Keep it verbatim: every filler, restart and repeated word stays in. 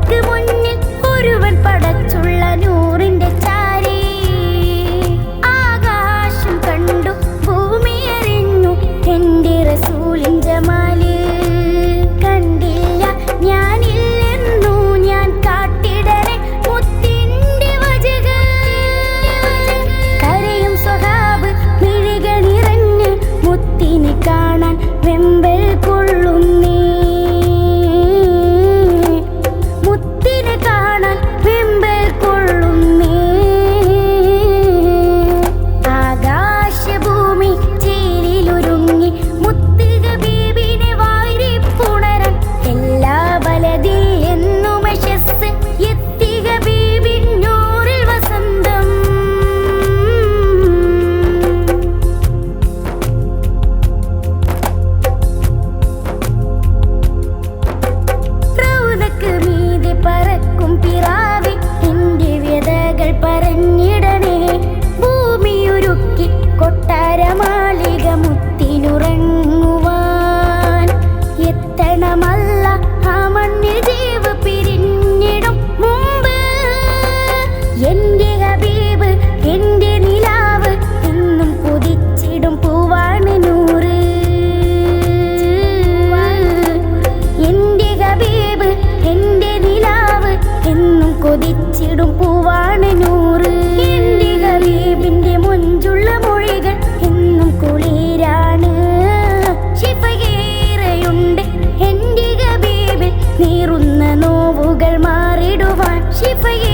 ലോകർക്ക് മുന്നിൽ ഒരുവൻ പടച്ചുള്ള നൂറിന്റെ ചാരി. ആകാശം കണ്ടു ഭൂമി അറിഞ്ഞു എന്റെ റസൂലിൻ ജമാല്. കണ്ടില്ല ഞാനില്ലെന്നു ഞാൻ കാട്ടിടണേ മുത്തിന്റെ വജക്. കരയും സ്വഹാബ് മിഴികൾ നിറഞ്ഞ് മുത്തിനെ കാണാൻ വെമ്പൽ കൊള്ളുന്നേ. മുത്തിനെ കാണാൻ വെമ്പൽ കൊള്ളുന്നേ. ആകാശഭൂമി ചേലിലൊരുങ്ങി മുത്ത് ഹബീബിനെ വാരിപ്പുണരാൻ. എല്ലാ ബലദിൽ എന്നും യശസ്സ് എത്തി ഹബീബിൻ നൂറിൽ വസന്തം. റൗദക്ക് മീതെ പറക്കും പിറാവി എന്റെ വ്യതകൾ പറഞ്ഞിടണേ. ഭൂമിയൊരുക്കി കൊട്ടാരമാളിക മുത്തിനുറങ്ങുവാൻ. എത്തണമല്ല ആ മണ്ണിൽ ജീവ് പിരിഞ്ഞിടും മുമ്പ്. എന്റെ ഹബീബ് എന്റെ നിലാവ് എന്നും കൊതിച്ചിടും പൂവാണ് നൂറ്. എന്റെ ഹബീബ് എന്റെ നിലാവ് എന്നും കൊതിച്ചിടും പൂവാണ് നൂറ്. എന്റെ ഹബീബിന്റെ മുഞ്ചുള്ള മൊഴികൾ എന്നും കുളിരാണ്. ശിഫയേറെയുണ്ട് എന്റെ ഹബീബിൽ നീറുന്ന നോവുകൾ മാറിടുവാൻ. ശിഫയേ